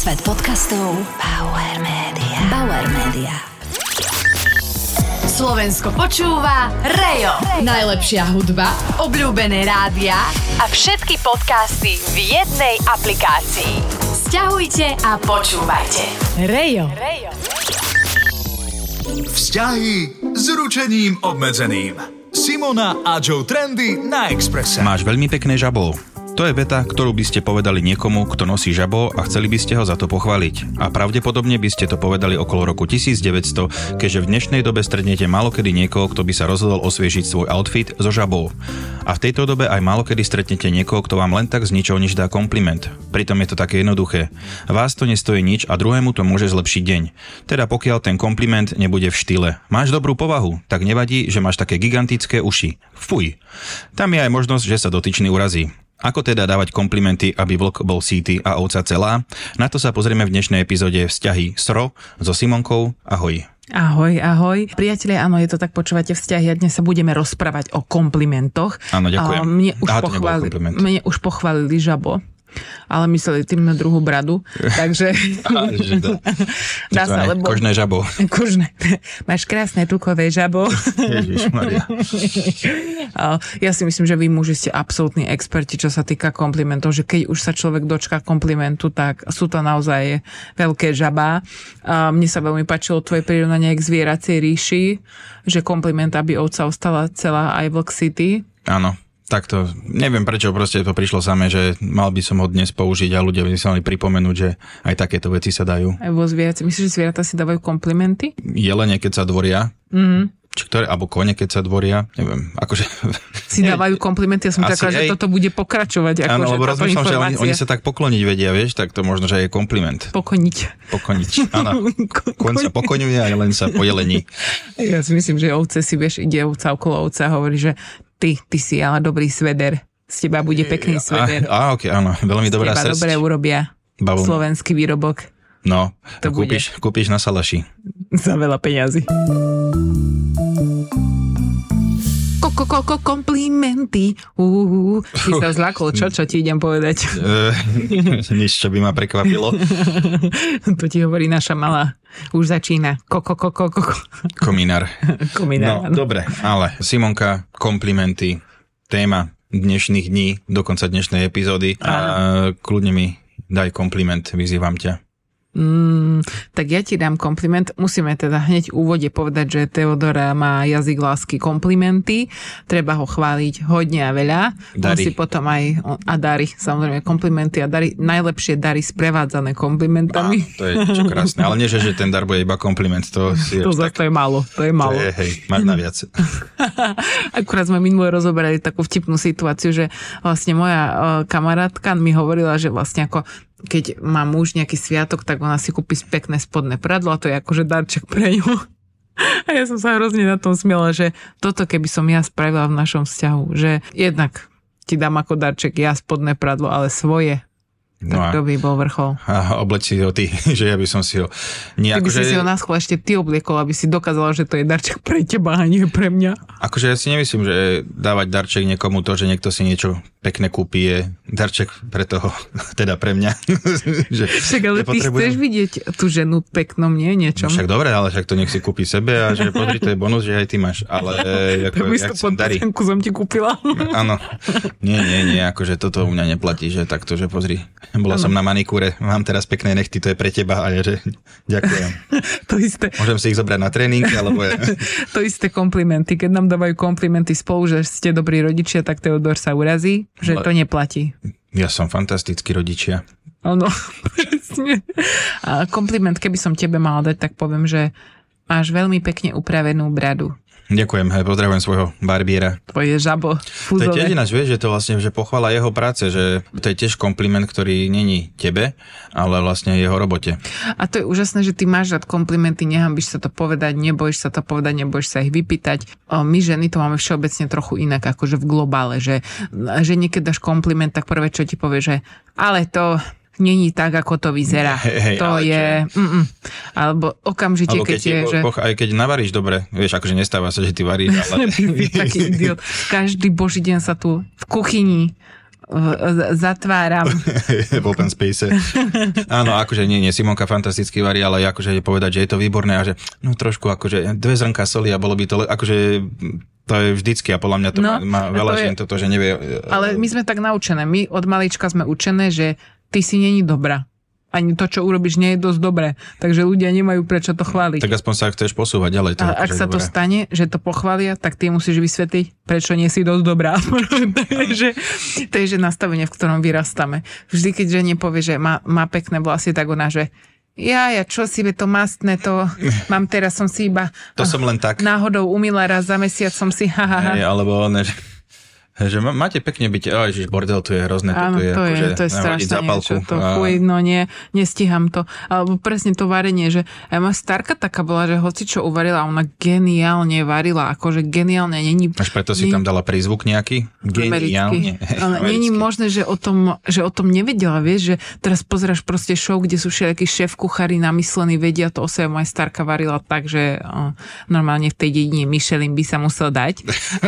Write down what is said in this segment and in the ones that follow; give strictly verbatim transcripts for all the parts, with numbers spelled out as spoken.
Svet podcastov Bauer Media. Bauer Media. Slovensko počúva Rejo. Najlepšia hudba, obľúbené rádia a všetky podcasty v jednej aplikácii. Sťahujte a počúvajte. Rejo. Rejo. Vzťahy s ručením obmedzeným. Simona a Joe Trendy na Expresse. Máš veľmi pekné žabo. To je veta, ktorú by ste povedali niekomu, kto nosí žabo a chceli by ste ho za to pochváliť. A pravdepodobne by ste to povedali okolo roku devätnásťsto, keďže v dnešnej dobe stretnete málokedy niekoho, kto by sa rozhodol osviežiť svoj outfit so žabou. A v tejto dobe aj málokedy stretnete niekoho, kto vám len tak z ničoho nič dá kompliment. Pritom je to také jednoduché. Vás to nestojí nič a druhému to môže zlepšiť deň. Teda pokiaľ ten kompliment nebude v štýle. Máš dobrú povahu, tak nevadí, že máš také gigantické uši. Fuj. Tam je aj možnosť, že sa dotyčný urazí. Ako teda dávať komplimenty, aby vlk bol sýty a ovca celá? Na to sa pozrieme v dnešnej epizóde Vzťahy s Ro so Simonkou. Ahoj. Ahoj, ahoj. Priatelia, áno, je to tak, počúvate Vzťahy a dnes sa budeme rozprávať o komplimentoch. Áno, ďakujem. A mne, už Aha, pochváli, mne už pochválili žabo. Ale mysleli tým na druhú bradu, takže Aha, to, dá sa, lebo kožné žabo. Kožné. Máš krásne tukové žabo. Ježišmaria. Ja si myslím, že vy muži ste absolútni experti, čo sa týka komplimentov, že keď už sa človek dočká komplimentu, tak sú to naozaj veľké žabá. Mne sa veľmi páčilo tvoje prirovnanie k zvieracej ríši, že kompliment, aby ovca ostala celá aj vlk sity. Áno. Takto, neviem prečo proste to prišlo samé, že mal by som ho dnes použiť a ľudia by si mali pripomenúť, že aj takéto veci sa dajú. Aj vo zvieraci. Myslíš, že zvieratá si dávajú komplimenty? Jelene, keď sa dvoria. Mhm. Či ktoré, alebo kone, keď sa dvoria, neviem, akože... Si dávajú komplimenty, ja som čakala, že toto bude pokračovať. Ako, áno, lebo rozmýšľam, že oni, oni sa tak pokloniť vedia, vieš, tak to možno, že je kompliment. Pokoniť. Pokoniť, áno. Kon sa pokoňuje a len sa pojelení. Ja si myslím, že ovce si, vieš, ide ovca okolo ovca a hovorí, že ty, ty si ale dobrý sveder. Z teba bude pekný sveder. Á, okej, áno, veľmi dobrá srst. Z teba dobre urobia Babun. Slovenský výrobok. No, to kúpiš, kúpiš na salaši. Za veľa peňazí. Koko, komplimenty. Uh, ty sa zľakol, čo, čo ti idem povedať? Nič, čo by ma prekvapilo. To ti hovorí naša malá. Už začína. Koko, koko, koko. Kominár. Kominár. No, dobre, ale Simonka, komplimenty, téma dnešných dní, dokonca dnešnej epizódy. A kľudne mi daj kompliment, vyzývam ťa. Mm, tak ja ti dám kompliment. Musíme teda hneď v úvode povedať, že Teodora má jazyk lásky komplimenty. Treba ho chváliť hodne a veľa. On si potom aj, a dary, samozrejme komplimenty a dary, najlepšie dary sprevádzané komplimentami. Á, to je čo krásne, ale nie, že, že ten dar bude iba kompliment. To, si to, tak, to je málo, to je málo. To je, hej, máš na viac. Akurát sme minule rozoberali takú vtipnú situáciu, že vlastne moja uh, kamarátka mi hovorila, že vlastne ako keď má muž nejaký sviatok, tak ona si kúpi pekné spodné pradlo a to je akože darček pre ňu. A ja som sa hrozne na tom smiela, že toto keby som ja spravila v našom vzťahu, že jednak ti dám ako darček ja spodné pradlo, ale svoje. No tak to by bol vrchol. A obleč si ho ty, že ja by som si ho... Nie, ty by akože... si si ho na schvál ešte ty obliekol, aby si dokázala, že to je darček pre teba a nie pre mňa. Akože ja si nemyslím, že dávať darček niekomu to, že niekto si niečo pekné kúpi, je darček pre toho, teda pre mňa. že však ale ty potrebujem... chceš vidieť tú ženu peknom, nie? Niečom. No však dobre, ale však to nech si kúpi sebe a že pozri, to je bonus, že aj ty máš. Ale ako, ja chcem dary. Som ti kúpila. Áno. Nie, nie, nie, akože toto u mňa neplatí, že takto, že pozri. Bola ano. Som na manikúre, mám teraz pekné nechty, to je pre teba a ja, že ďakujem. To isté. Môžem si ich zobrať na tréning, alebo ja. To isté komplimenty. Keď nám dávajú komplimenty spolu, že ste dobrí rodičia, tak Teodor sa urazí, že ale to neplatí. Ja som fantastickí rodičia. Áno, presne. A kompliment, keby som tebe mala dať, tak poviem, že máš veľmi pekne upravenú bradu. Ďakujem, hej, pozdravujem svojho barbiera. Tvoje žabo fúzové. To je tiež ináč, vieš, že to vlastne, že pochvála jeho práce, že to je tiež kompliment, ktorý není tebe, ale vlastne jeho robote. A to je úžasné, že ty máš rád komplimenty, nehanbíš sa to povedať, nebojíš sa to povedať, nebojíš sa ich vypýtať. My ženy to máme všeobecne trochu inak, akože v globále, že, že niekedy dáš kompliment, tak prvé, čo ti povie, že ale to... není tak, ako to vyzerá. Hej, hej, to je... Alebo okamžite, alebo keď, keď je... Že... Poch, aj keď navaríš dobre, vieš, akože nestáva sa, že ty varíš, ale... Taký idiot. Každý boží deň sa tu v kuchyni zatváram. V open space. Áno, akože nie, nie, Simonka fantasticky varí, ale akože povedať, že je to výborné a že no trošku akože dve zrnká soli a bolo by to, akože to je vždycky a podľa mňa to no, má, má veľa žien je... toto, že nevie. Ale my sme tak naučené, my od malička sme učené, že ty si není dobrá. Ani to, čo urobíš, nie je dosť dobré. Takže ľudia nemajú prečo to chváliť. Tak aspoň sa chceš posúvať ďalej. To a ak sa dobré. To stane, že to pochvália, tak ty musíš vysvetliť, prečo nie si dosť dobrá. takže, to je že nastavenie, v ktorom vyrastáme. Vždy, keď žene povie, že má, má pekné vlasy, tak ona, že ja, ja, čo si, to mastné, to mám teraz, som si iba to som len tak. Náhodou umýla raz za mesiac, som si hahaha. Hey, alebo ne, že máte pekne byť, oh, ježiš, bordel, tu je hrozné, áno, tu je, to je, akože, to je strašné niečo, to a... fuj, no nie, nestíham to. Alebo presne to varenie, že aj moja starka taká bola, že hoci čo uvarila, ona geniálne varila, akože geniálne, není... Až preto si nie... tam dala prízvuk nejaký? Geniálne. Ale není možné, že o, tom, že o tom nevedela, vieš, že teraz pozeráš proste show, kde sú všetky šéf-kuchári namyslení, vedia to o sebe, moja starka varila tak, že o, normálne v tej dedine Michelin by sa musel dať.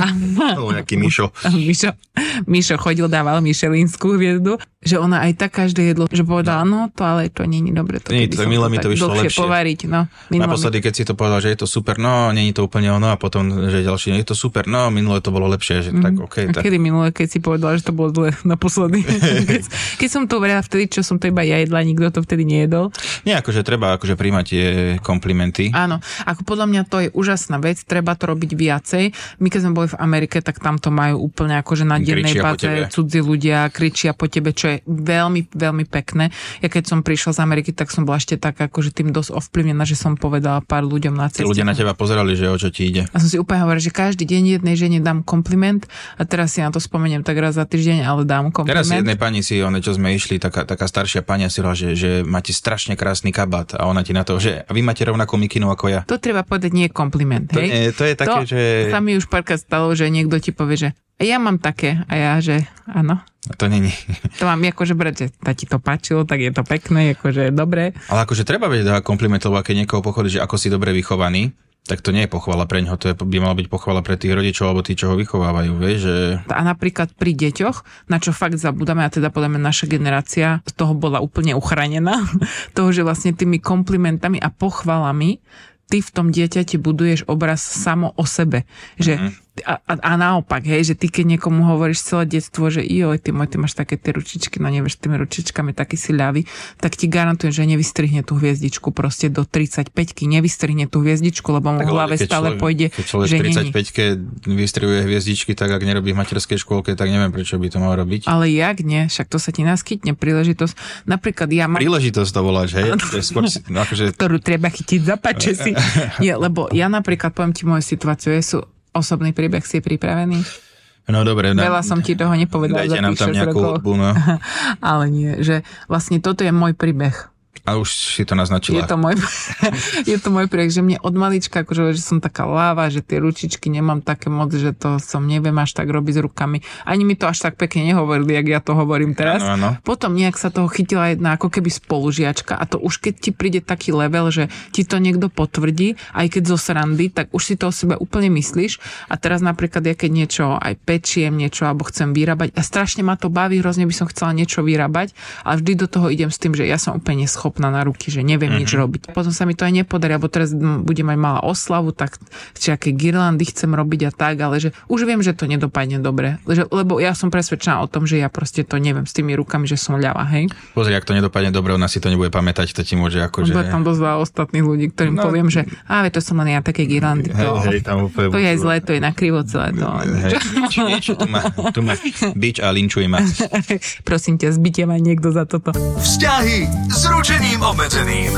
O, jaký Mišo. Mišo, Mišo chodil, dával Michelinskú hviezdu, že ona aj tak každé jedlo, že povedala, no to ale to nie je dobre. To nie, to milé mi to vyšlo lepšie. Povariť, no. Naposledy, keď si to povedal, že je to super, no nie je to úplne ono a potom, že ďalšie, je to super, no minulé to bolo lepšie, že mm. tak okej. Okay, tak. Kedy minulé, keď si povedala, že to bolo zle naposledy? keď, keď som to uverila vtedy, čo som to iba ja jedla, nikto to vtedy nejedol. Nie, akože treba akože príjmať tie komplimenty. Áno, ako podľa mňa to je úžasná vec, treba to robiť viacej. My keď sme boli v Amerike, tak tam to majú úplne akože na dennej báze cudzí ľudia kričia po tebe, čo je veľmi, veľmi pekné. Ja keď som prišla z Ameriky, tak som bola ešte tak akože tým dosť ovplyvnená, že som povedala pár ľuďom na ceste. Tí ľudia na teba pozerali, že o čo ti ide. A som si úplne hovorila, že každý deň jednej žene dám kompliment a teraz si na to spomeniem tak raz za týždeň, ale dám kompliment. Teraz jednej pani si, one čo sme išli, taká, taká staršia pani si hovorila, že, že máte strašne krásny kabát a ona ti na to, že vy máte rovnakú mikinu ako ja. To treba povedať, nie je kompliment, hej? To, nie, to je také, to že... sa mi už párkrát stalo, že niekto ti povie, že ja mám také a ja, že áno. To není. To mám akože brať, že ta ti to páčilo, tak je to pekné, akože dobré. Ale akože treba vedieť dávať komplimentov, keď niekoho pochváli, že ako si dobre vychovaný, tak to nie je pochvala pre ňoho, to je, by malo byť pochvala pre tých rodičov alebo tí, čo ho vychovávajú, vieš, že... A napríklad pri deťoch, na čo fakt zabudáme, a teda podľa mňa naša generácia z toho bola úplne uchránená, toho, že vlastne tými komplimentami a pochvalami ty v tom dieťati buduješ obraz samo o sebe, že mm-hmm. A, a, a naopak, hej, že ty keď niekomu hovoríš celé detstvo, že joj, ty môj, ty máš také tie ručičky, no nevieš, tými ručičkami taký si ľavý, tak ti garantujem, že nevystrihne tú hviezdičku proste do tridsaťpäťky, nevystrihne tú hviezdičku, lebo mu v hlave stále človek, pôjde, keď človek že v tridsaťpäťke vystrihuje hviezdičky, tak ak nerobí v materskej škôlke, tak neviem, prečo by to mal robiť. Ale jak nie, však to sa ti naskytne príležitosť. Napríklad ja mám... Príležitosť to voláš, hej? Skôr si, no, akože... Ktorú treba chytiť za pače si. Nie, lebo ja napríklad poviem ti moju situáciu, ja sú osobný príbeh, si pripravený? No dobre. Veľa som ti toho nepovedala. Dajte nám tam nejakú hudbu, no. Ale nie, že vlastne toto je môj príbeh. A už si to naznačila. Je to môj, je to môj príbeh, že mne od malička, akože, že som taká láva, že tie ručičky nemám také moc, že to som neviem až tak robiť s rukami. Ani mi to až tak pekne nehovorili, jak ja to hovorím teraz. Ano, ano. Potom nejak sa toho chytila jedna ako keby spolužiačka a to už keď ti príde taký level, že ti to niekto potvrdí, aj keď zo srandy, tak už si to o sebe úplne myslíš. A teraz napríklad ja keď niečo aj pečiem, niečo alebo chcem vyrábať a strašne ma to baví, hrozne by som chcela niečo vyrábať, ale vždy do toho idem s tým, že ja som úplne neschopná na ruky, že neviem mm-hmm. nič robiť. Potom sa mi to aj nepodarí, alebo teraz budem mať malá oslavu, tak nejaké girlandy chcem robiť a tak, ale že už viem, že to nedopadne dobre. Že, lebo ja som presvedčená o tom, že ja proste to neviem s tými rukami, že som ľava, hej. Pozri, ak to nedopadne dobre, ona si to nebude pamätať, to ti môže akože... Bude tam dosť veľa ostatných ľudí, ktorým no, poviem, že á, to som len ja také girlandy. To, hej, hej, tam úplne to je zlé, to je nakrivo celé to. Hej, nič, nič, tu má, tu má bič a linčuj ma. Prosím ťa, zbite ma niekto za toto. Vzťahy s ručením obmedzeným.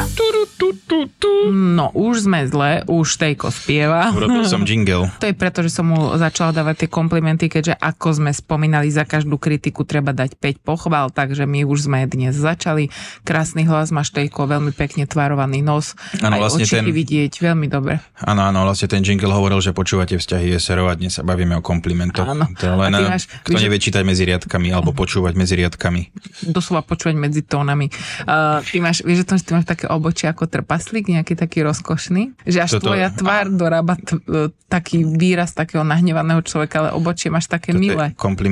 No, už sme zle, už Tejko spieva. Urobil som jingle. To je preto, že som mu začala dávať tie komplimenty, keďže ako sme spomínali, za každú kritiku treba dať päť pochvál, takže my už sme dnes začali. Krásny hlas máš, Tejko, veľmi pekne tvarovaný nos. Ano, aj vlastne očiky ten... vidieť, veľmi dobre. Áno, áno, vlastne ten jingle hovoril, že počúvate Vzťahy es er o a dnes sa bavíme o komplimentoch. Áno. To je len, máš, kto víš, nevie čítať medzi riadkami alebo počúvať medzi riadkami. Doslova počúvať medzi tónami. Uh, ty máš, vieš, že ty máš také obočie ako trpaslík, nejaký taký rozkošný, že až toto, tvoja tvár dorába t- taký výraz takého nahnevaného človeka, ale obočie máš také toto milé. Je kompliment?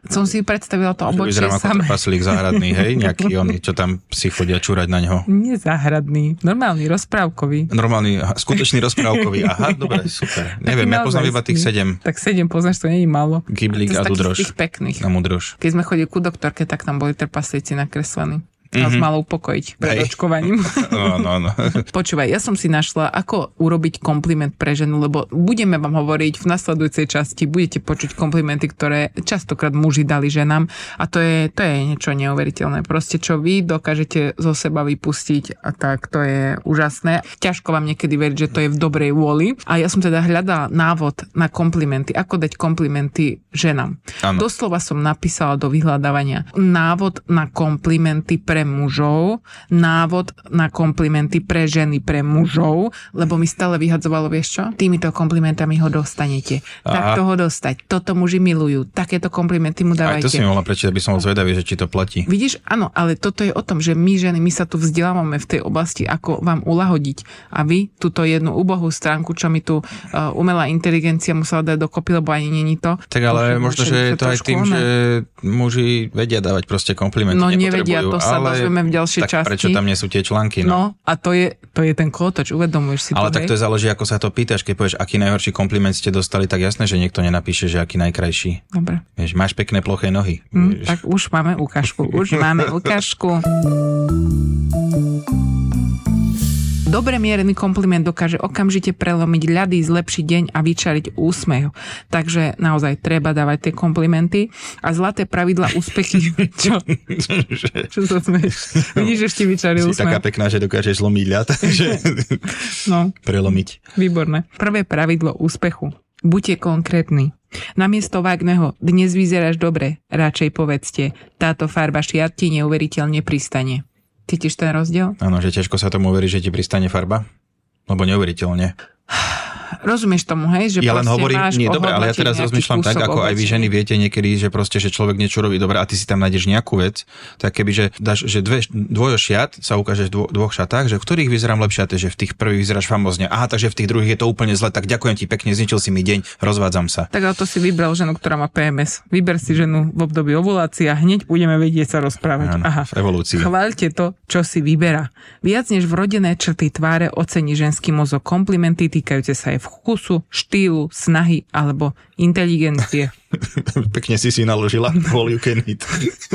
som si predstavila to obočie sama. Vyzerám ako trpaslík záhradný, hej? Nejaký oni, čo tam si chodia čúrať na ňo. Nie záhradný, normálny, rozprávkový. Normálny, skutočný rozprávkový. Aha, dobre, super. Neviem, ja poznám iba tých sedem. Tak sedem poznáš, to nie je málo. Giblík a Dudroš. Tých pekných. A Mudroš. Keď sme chodili ku doktorke, tak tam boli trpaslíci nakreslení. Nás mm-hmm. malo upokojiť pred Hej. očkovaním. No, no, no. Počúvaj, ja som si našla, ako urobiť kompliment pre ženu, lebo budeme vám hovoriť v nasledujúcej časti, budete počuť komplimenty, ktoré častokrát muži dali ženám a to je, to je niečo neuveriteľné. Proste, čo vy dokážete zo seba vypustiť a tak, to je úžasné. Ťažko vám niekedy veriť, že to je v dobrej vôli. A ja som teda hľadala návod na komplimenty, ako dať komplimenty ženám. Ano. Doslova som napísala do vyhľadávania návod na komplimenty pre mužov, návod na komplimenty pre ženy, pre mužov, lebo mi stále vyhadzovalo, vieš čo? Týmito komplimentami ho dostanete. Tak toho dostať. Toto muži milujú. Takéto komplimenty mu dávajte. Aj to si mi mohla prečítať, aby som bol zvedavý, že či to platí. Vidíš, áno, ale toto je o tom, že my ženy, my sa tu vzdelávame v tej oblasti, ako vám ulahodiť. A vy túto jednu úbohú stránku, čo mi tu uh, umelá inteligencia musela dať dokopy, lebo ani není to. Tak ale možno, že je to aj tým, že muži vedia dávať proste komplimenty. No nevedia, to sa ale... v ďalšej tak časti. Prečo tam nie sú tie články? No, no a to je, to je ten kolotoč, uvedomuješ si ale to, tak hej? To je záleží, ako sa to pýtaš. Keď povieš, aký najhorší kompliment ste dostali, tak jasné, že niekto nenapíše, že aký najkrajší. Dobre. Vieš, máš pekné ploché nohy. Mm, tak už máme ukážku. Už máme ukážku. Dobre mierený kompliment dokáže okamžite prelomiť ľady, zlepšiť deň a vyčariť úsmev. Takže naozaj treba dávať tie komplimenty a zlaté pravidla úspechy. Čo? Čo sa smeješ? Vidíš, že ti vyčarí úsmev. Si taká pekná, že dokážeš zlomiť ľad, takže no. Prelomiť. Výborné. Prvé pravidlo úspechu. Buďte konkrétni. Namiesto vágneho dnes vyzeráš dobre, radšej povedzte, táto farba šiat ti neuveriteľne pristane. Cítiš ten rozdiel? Áno, že ťažko sa tomu uverí, že ti pristane farba? Lebo neuveriteľne. Rozumieš tomu, hej? Že ja len hovorím, nie, dobre, ale ja teraz rozmýšľam tak, ako oblečenia. Aj vy ženy viete niekedy, že proste, že človek niečo robí dobre a ty si tam nájdeš nejakú vec, tak keby, že dáš, že dve, dvojo šiat, sa ukážeš v dvoch šatách, že v ktorých vyzerám lepšie, že v tých prvých vyzeráš famózne. Aha, takže v tých druhých je to úplne zle, tak ďakujem ti pekne, zničil si mi deň, rozvádzam sa. Tak ale to si vybral ženu, ktorá má pé em es. Vyber si ženu v období ovulácie a hneď budeme vedieť sa rozprávať. Áno, aha, v evolúcii. Chváľte to, čo si vyberá. Viac než vrodené črty tváre ocení ženský mozog komplimenty týkajúce sa aj vkusu, štýlu, snahy alebo inteligencie. Pekne si si naložila. All you can eat.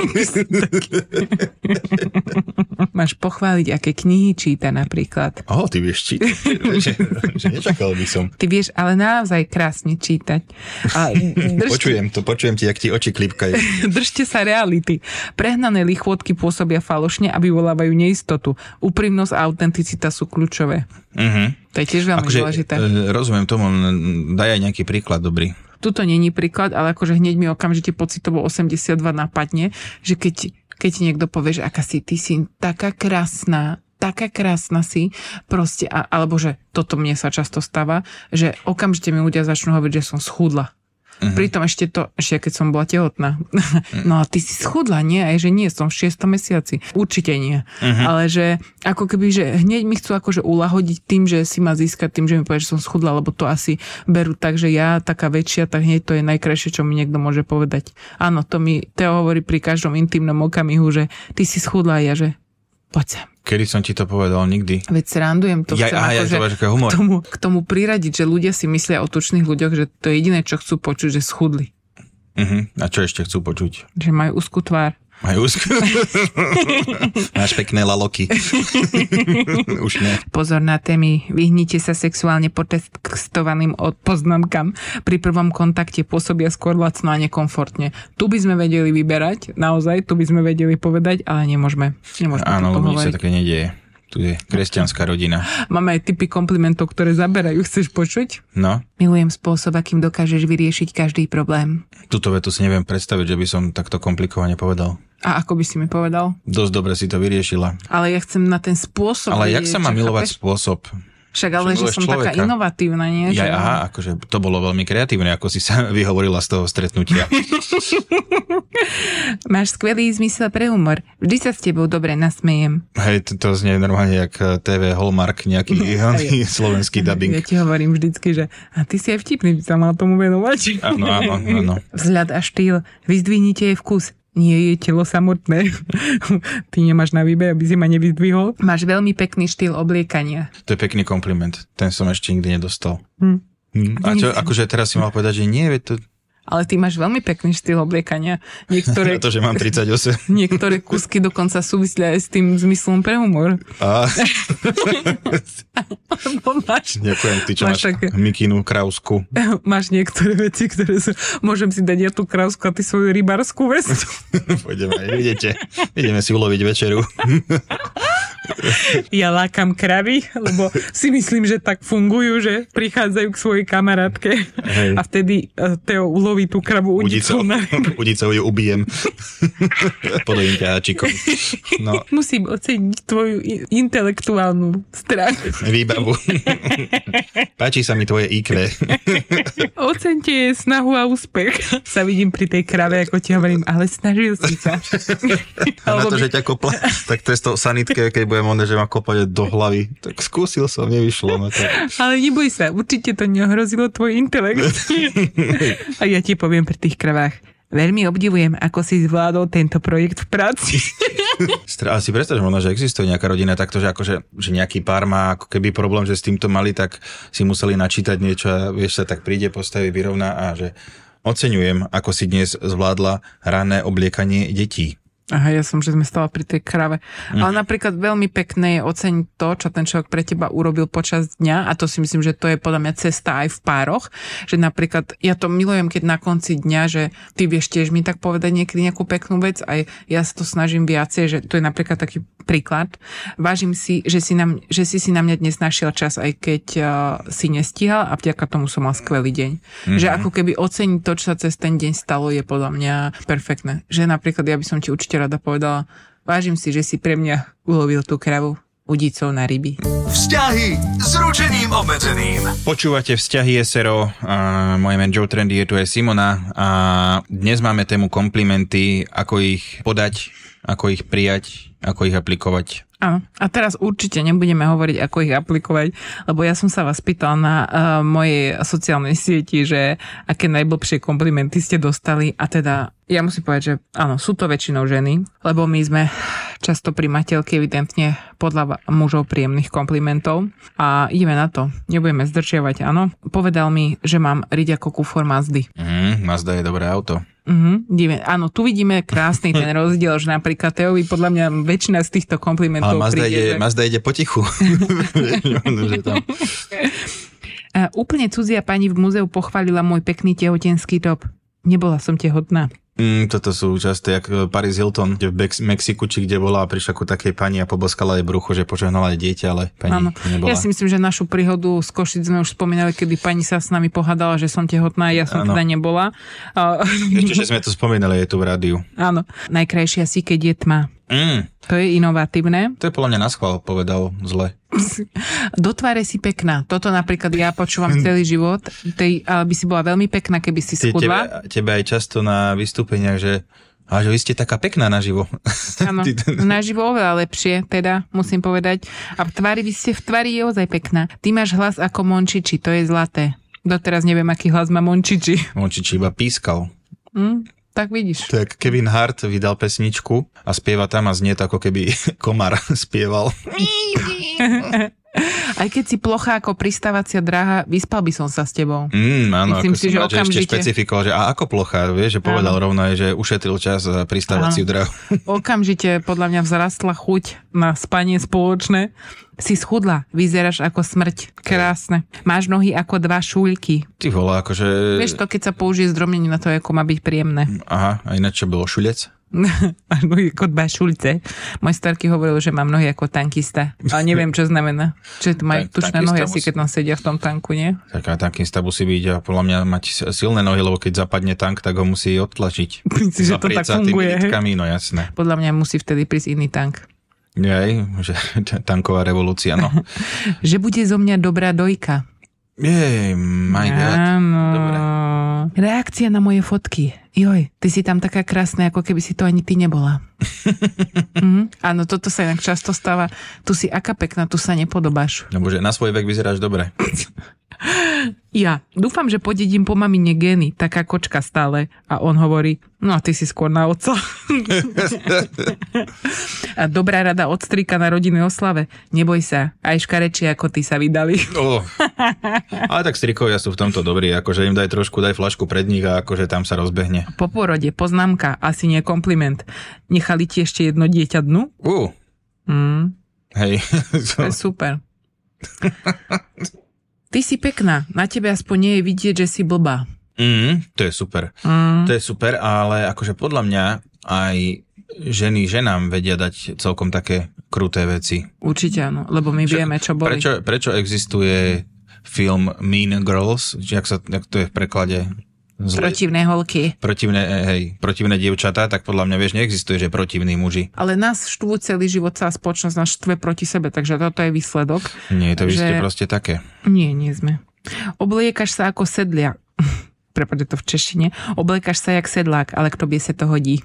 Máš pochváliť, aké knihy číta napríklad. Oho, ty vieš čítať. že, že nečakal by som. Ty vieš ale naozaj krásne čítať. A držte, počujem to, počujem ti, jak ti oči klipkajú. Držte sa reality. Prehnané lichvotky pôsobia falošne a vyvolávajú neistotu. Úprimnosť a autenticita sú kľúčové. Uh-huh. To je tiež veľmi akože, dôležité. Rozumiem tomu, daj aj nejaký príklad dobrý. Tuto není príklad, ale akože hneď mi okamžite pocitovo osemdesiatdva napadne, že keď, keď niekto povie, že aká si, ty si taká krásna, taká krásna si, proste, a, alebo že toto mne sa často stáva, že okamžite mi ľudia začnú hovoriť, že som schudla. Uh-huh. Pritom ešte to, ešte keď som bola tehotná. Uh-huh. No a ty si schudla, nie? Aj že nie, som v šiestom mesiaci. Určite nie. Uh-huh. Ale že ako keby, že hneď mi chcú akože ulahodiť tým, že si ma získať tým, že mi povie, že som schudla, lebo to asi berú tak, že ja taká väčšia, tak hneď to je najkrajšie, čo mi niekto môže povedať. Áno, to mi Teo hovorí pri každom intimnom okamihu, že ty si schudla a ja, že poď sem. Kedy som ti to povedal? Nikdy. Veď srandujem to. Ja, chcem aha, ako, ja, to humor. K, tomu, k tomu priradiť, že ľudia si myslia o tučných ľuďoch, že to je jediné, čo chcú počuť, že schudli. Uh-huh. A čo ešte chcú počuť? Že majú úzkú tvár. Majú úzkú? Máš pekné laloky. Už ne. Pozor na témy. Vyhnite sa sexuálne potestovaným poznámkam. Pri prvom kontakte pôsobia skôr lacno a nekomfortne. Tu by sme vedeli vyberať, naozaj, tu by sme vedeli povedať, ale nemôžeme. nemôžeme Áno, lebo nič sa také nedieje. Tu je kresťanská rodina. Máme aj typy komplimentov, ktoré zaberajú. Chceš počuť? No. Milujem spôsob, akým dokážeš vyriešiť každý problém. Tuto vetu si neviem predstaviť, že by som takto komplikovane povedal. A ako by si mi povedal? Dosť dobre si to vyriešila. Ale ja chcem na ten spôsob... Ale jak sa má milovať chápeš? Spôsob? Však ale, že som človeka. Taká inovatívna, nie? Ja, že... Aha, akože to bolo veľmi kreatívne, ako si sa vyhovorila z toho stretnutia. Máš skvelý zmysel pre humor. Vždy sa s tebou dobre nasmejem. Hej, to, to znie normálne jak té vé Hallmark, nejaký slovenský dubbing. Ja ti hovorím vždycky, že a ty si aj vtipný, by sa mal tomu venovať. Áno, áno, áno. Vzhľad a štýl, vyzdvihnite jej vkus. Nie je telo samotné. Ty nemáš na výber, aby si ma nevyzdvihol. Máš veľmi pekný štýl obliekania. To je pekný kompliment. Ten som ešte nikdy nedostal. Hm. Hm. A čo, akože teraz si mal povedať, že nie, veď to... Ale ty máš veľmi pekný štýl obliekania. Niektoré... to, že mám tridsaťosem. Niektoré kusky dokonca súvislia aj s tým zmyslom pre humor. A... máš... Ďakujem, ty čo máš, máš tak... mikinu, krausku. Máš niektoré veci, ktoré sú... Môžem si dať ja tú krausku a ty svoju rybarskú vec. Pôjdeme, vidíte. Ideme si uloviť večeru. Ja lákam kravy, lebo si myslím, že tak fungujú, že prichádzajú k svojej kamarátke. Hej. A vtedy Teo uloví tú kravu udicou. Udicou ju ubijem. Podojím ťaháčikom. No. Musím oceniť tvoju intelektuálnu stránku. Výbavu. Páči sa mi tvoje í kvé. Oceňte snahu a úspech. Sa vidím pri tej krave, ako ti hovorím, ale snažil si sa. A na to, že ťa kopla, tak to je z toho sanitke, keď budem on, že ma kopať do hlavy. Tak skúsil som, nevyšlo. No to... Ale neboj sa, určite to neohrozilo tvoj intelekt. A ja ti poviem pri tých kravách. Veľmi obdivujem, ako si zvládol tento projekt v práci. Ale si predstav, že možno, že existuje nejaká rodina takto, že, akože, že nejaký pár má ako keby problém, že s týmto mali, tak si museli načítať niečo a vieš sa tak príde, postaví, vyrovná a že oceňujem, ako si dnes zvládla ranné obliekanie detí. Aha, ja som, že sme stala pri tej krave. Mm. Ale napríklad veľmi pekné je oceniť to, čo ten človek pre teba urobil počas dňa a to si myslím, že to je podľa mňa cesta aj v pároch, že napríklad ja to milujem, keď na konci dňa, že ty vieš tiež mi tak povedať niekedy nejakú peknú vec a ja sa to snažím viacej, že to je napríklad taký príklad. Vážim si, že si, na, že si si na mňa dnes našiel čas, aj keď uh, si nestíhal a vďaka tomu som mal skvelý deň. Mm-hmm. Že ako keby oceniť to, čo sa cez ten deň stalo, je podľa mňa perfektné. Že napríklad ja by som ti určite rada povedala, vážim si, že si pre mňa ulovil tú kravu udicou na ryby. Vzťahy s ručením obmedzeným. Počúvate Vzťahy es er o, a moje meno Joe Trendy, je tu aj Simona a dnes máme tému komplimenty, ako ich podať, ako ich prijať, ako ich aplikovať. Áno. A teraz určite nebudeme hovoriť, ako ich aplikovať, lebo ja som sa vás pýtal na uh, mojej sociálnej sieti, že aké najblbšie komplimenty ste dostali a teda ja musím povedať, že áno, sú to väčšinou ženy, lebo my sme často primateľky evidentne podľa mužov príjemných komplimentov a ideme na to. Nebudeme zdržiavať, áno. Povedal mi, že mám riť ako kufor Mazdy. Mm, Mazda je dobré auto. Mm-hmm. Áno, tu vidíme krásny ten rozdiel, že napríklad Teovi podľa mňa väčšina z týchto komplimentov ale Mazda príde. Ide, Mazda ide potichu. A úplne cudzia pani v múzeu pochválila môj pekný tehotenský top. Nebola som tehotná. Mm, toto sú často, jak Paris Hilton v Bex- Mexiku, či kde bola a prišla ku takej pani a poboskala jej brucho, že požehnala jej dieťa, ale pani áno. Nebola. Ja si myslím, že našu príhodu z Košic sme už spomínali, kedy pani sa s nami pohádala, že som tehotná a ja som áno. teda nebola. Ešte, že sme to spomínali, je tu v rádiu. Áno. Najkrajšia si, keď je tma. Mm. To je inovatívne. To je podľa mňa naschvál povedal zle. Do tváre si pekná. Toto napríklad ja počúvam celý život. Tej, ale by si bola veľmi pekná, keby si schudla. Tebe, tebe aj často na vystúpeniach, že a že vy ste taká pekná naživo. Áno, naživo oveľa lepšie, teda musím povedať. A v tvári, vy ste v tvári je ozaj pekná. Ty máš hlas ako Mončiči, to je zlaté. Doteraz neviem, aký hlas má Mončiči. Mončiči iba pískal. Mm. Tak vidíš. Tak Kevin Hart vydal pesničku a spieva tam a znie to, ako keby komár spieval. Aj keď si plochá ako pristávacia dráha, vyspal by som sa s tebou. Mm, áno, myslím ako si, že okamžite... ešte špecifikoval, že a ako plochá, vieš, že povedal áno. rovno, že ušetril čas za pristávaciu dráhu. Okamžite podľa mňa vzrastla chuť na spanie spoločné. Si schudla, vyzeráš ako smrť. Krásne. Máš nohy ako dva šuľky. Ty volá, akože... Vieš to, keď sa použije zdrobnenie na to, ako má byť príjemné. Aha, a ináč čo bolo, šuľec? Máš nohy ako dva šuľce. Môj starky hovoril, že mám nohy ako tankista. Ale neviem, čo znamená. Čiže majú tučné nohy asi, keď tam sedia v tom tanku, nie? Taká tankista musí byť a podľa mňa mať silné nohy, lebo keď zapadne tank, tak ho musí odtlačiť. Myslíš, že to tak funguje? Litkami, no jasné. Podľa mňa musí vtedy prísť iný tank. Jej, že tanková revolúcia, no. Že bude zo mňa dobrá dojka. Jej, my God. Áno. Dobre. Reakcia na moje fotky. Joj, ty si tam taká krásna, ako keby si to ani ty nebola. mm, áno, toto sa inak často stáva. Tu si aká pekná, tu sa nepodobáš. No bože, na svoj vek vyzeráš dobre. Ja dúfam, že podedím po mamine gény, taká kočka stále. A on hovorí, no a ty si skôr na otca. A dobrá rada od strýka na rodinnej oslave. Neboj sa, aj škarečie ako ty sa vydali. Oh. Ale tak strikovia sú v tomto dobrí, akože im daj trošku, daj flašku pred nich a akože tam sa rozbehne. Po porode, poznámka, asi nie kompliment. Nechali ti ešte jedno dieťa dnu? Uh. Mm. Hej. To je super. Ty si pekná, na tebe aspoň nie je vidieť, že si blbá. Mm, to je super. Mm. To je super, ale akože podľa mňa aj ženy ženám vedia dať celkom také kruté veci. Určite áno, lebo my čo, vieme, čo boli. Prečo, prečo existuje film Mean Girls, jak, sa, jak to je v preklade? Zle, protivné holky. Protivné, hej, protivné dievčatá, tak podľa mňa, vieš, neexistuje, že protivní muži. Ale nás štvú celý život, celá spoločnosť nás štve proti sebe, takže toto je výsledok. Nie, to vy že... ste proste také. Nie, nie sme. Obliekaš sa ako sedlia. Prepáčte to v češtine. Obliekaš sa jak sedlák, ale k tobie sa to hodí.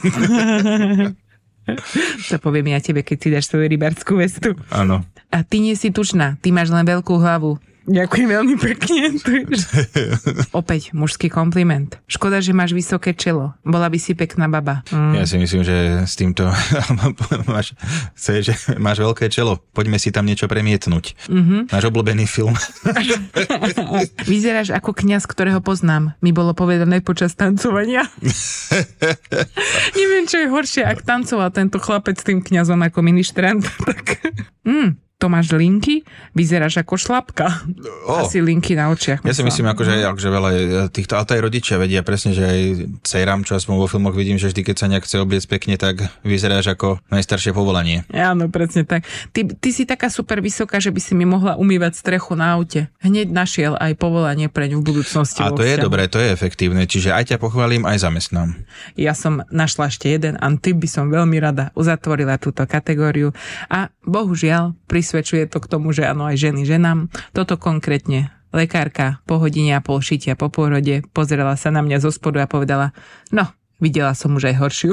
To poviem ja tebe, keď si dáš svoju rybárskú vestu. Áno. A ty nie si tučná, ty máš len veľkú hlavu. Ďakujem veľmi pekne. Opäť mužský kompliment. Škoda, že máš vysoké čelo. Bola by si pekná baba. Mm. Ja si myslím, že s týmto máš, že máš veľké čelo. Poďme si tam niečo premietnúť. Mm-hmm. Náš obľúbený film. Vyzeráš ako kňaz, ktorého poznám. Mi bolo povedané počas tancovania. Neviem, čo je horšie, ak tancoval tento chlapec s tým kňazom ako ministrant. Tak... Mm. To máš linky, vyzeráš ako šlapka. Oh. Asi linky na očiach. Ja si myslím, akože, akože veľa týchto, ale to aj rodičia vedia presne, že aj dcerám, čo aspoň vo filmoch vidím, že vždy, keď sa nejak chce obliecť pekne, tak vyzeráš ako najstaršie povolanie. Áno, presne tak. Ty, ty si taká super vysoká, že by si mi mohla umývať strechu na aute. Hneď našiel aj povolanie pre ňu v budúcnosti. A to je dobré, to je efektívne, čiže aj ťa pochválim, aj zamestnám. Ja som našla ešte jeden a ty by som veľmi rada uzatvorila túto kategóriu a bohužiaľ prisvedčuje to k tomu, že áno, aj ženy ženám. Toto konkrétne lekárka po hodine a pol šitia po pôrode pozerala sa na mňa zo spodu a povedala, no, videla som už aj horšiu.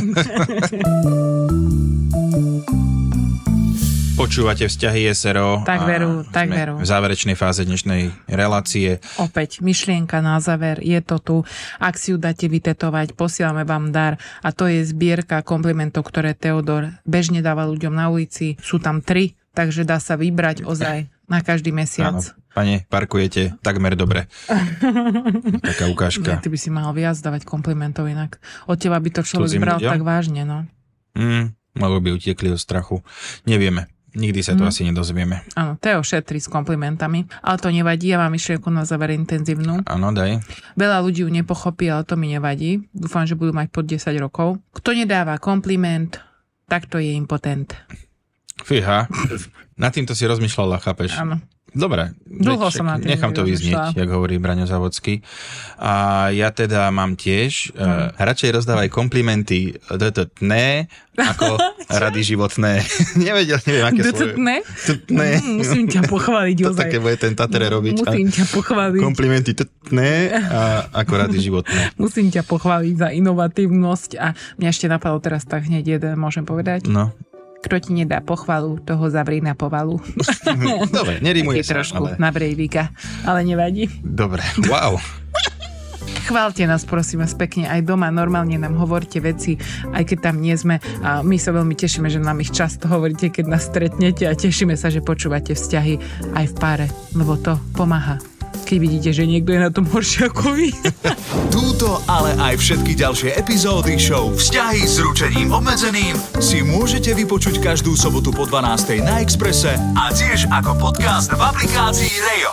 Počúvate Vzťahy es er o. Tak veru, tak veru. V záverečnej fáze dnešnej relácie. Opäť myšlienka na záver, je to tu. Ak si ju dáte vytetovať, posielame vám dar a to je zbierka komplimentov, ktoré Teodor bežne dáva ľuďom na ulici. Sú tam tri, takže dá sa vybrať ozaj na každý mesiac. Áno, pane, parkujete takmer dobre. Taká ukážka. Ja, ty by si mal viac dávať komplimentov inak. Od teba by to človek bral tak vážne, no. Mm, malo by utiekli od strachu. Nevieme. Nikdy sa to mm. asi nedozvieme. Áno, Teo šetrí s komplimentami, ale to nevadí, ja mám myšlienku na záver intenzívnu. Áno, daj. Veľa ľudí ju nepochopí, ale to mi nevadí. Dúfam, že budú mať pod desať rokov. Kto nedáva kompliment, tak to je impotent. Fíha, nad týmto si rozmýšľala, chápeš? Áno. Dobre, dlho som na tým nechám to vyznieť, jak hovorí Braňo Závodský. A ja teda mám tiež, uh, radšej rozdávaj komplimenty dtne ako rady životné. Nevedel, neviem, aké svoje. Dtne? Dtne. Musím ťa pochváliť. To také bude ten Tatere robiť. Musím ťa pochváliť. Komplimenty dtne a ako rady životné. Musím ťa pochváliť za inovatívnosť a mňa ešte napadlo teraz tak hneď jeden, môžem povedať? No. Kto ti nedá pochvalu, toho zavri na povalu. Dobre, nerimuje sa. Trošku ale... na brejvíka, ale nevadí. Dobre, wow. Chválte nás, prosím vás, pekne aj doma, normálne nám hovorte veci, aj keď tam nie sme a my sa veľmi tešíme, že nám ich často hovoríte, keď nás stretnete a tešíme sa, že počúvate vzťahy aj v páre, lebo to pomáha. Keď vidíte, že niekto je na tom horšie ako vy. Túto, ale aj všetky ďalšie epizódy show Vzťahy s ručením obmedzeným si môžete vypočuť každú sobotu po dvanástej na Expresse a tiež ako podcast v aplikácii Rejo.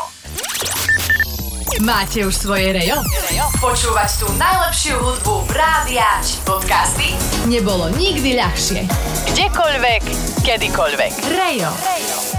Máte už svoje Rejo? Počúvať tú najlepšiu hudbu rádia či podcasty nebolo nikdy ľahšie. Kdekoľvek, kedykoľvek. Rejo. Rejo.